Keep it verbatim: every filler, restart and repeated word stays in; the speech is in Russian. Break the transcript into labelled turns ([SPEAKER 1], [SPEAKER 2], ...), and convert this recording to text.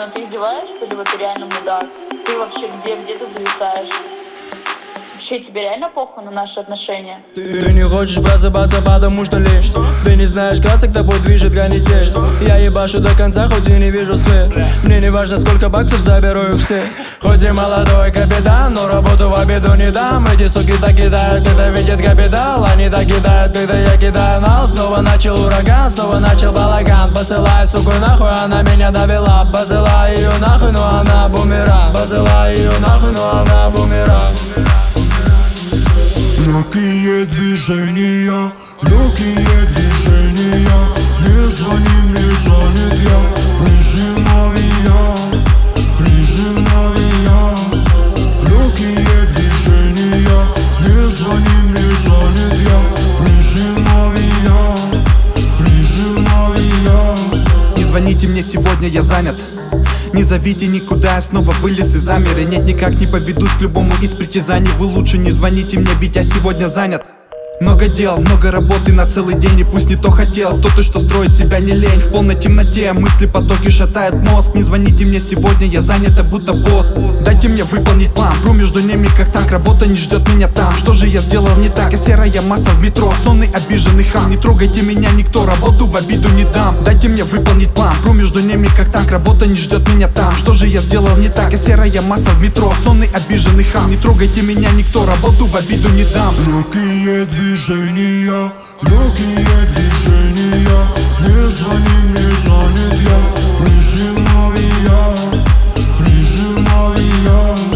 [SPEAKER 1] ну ты издеваешься, либо ты реально мудак? Ты вообще где, где ты зависаешь? Вообще тебе реально похуй на наши отношения?
[SPEAKER 2] Ты, ты не хочешь просыпаться, потому что лень. Что? Ты не знаешь красок, тобой движет канитель. Что? Я ебашу до конца, хоть и не вижу свет. Мне не важно, сколько баксов, заберу их все. Хоть и молодой капитан, но работу в обиду не дам. Эти суки так кидают, это видит капитал. Они так кидают, когда я кидаю нал. Снова начал ураган, снова начал балаган. Посылай суку нахуй, она меня довела. Посылай ее нахуй, но она бумеранг. Посылай ее нахуй, но она бумеранг.
[SPEAKER 3] Легкие движения, легкие движения. Не звони, мне звонит я. Режим авиа, режим авиа. Легкие движения. Не звони, мне звонит я. Режим авиа, режим авиа.
[SPEAKER 4] Не звоните мне сегодня, я занят. Не зовите никуда, я снова вылез из замера. Нет, никак не поведусь к любому из притязаний. Вы лучше не звоните мне, ведь я сегодня занят. Много дел, много работы на целый день. И пусть не то хотел, то ты, что строит себя не лень. В полной темноте мысли потоки шатает мозг. Не звоните мне сегодня, я занят, будто босс. Дайте мне выполнить план, пру между ними как танк. Работа не ждет меня там, что же я сделал не так? Я серая масса в метро, сонный обиженный хам. Не трогайте меня никто, работу в обиду не дам. Дайте мне выполнить план, пру между ними как танк. Работа не ждет меня там, что же я сделал не так? Я серая масса в метро, сонный обиженный хам. Не трогайте меня никто, работу в обиду не дам.
[SPEAKER 3] Легкие движения, легкие движения. Не звони, мне звонит я. Режим авиа, режим авиа.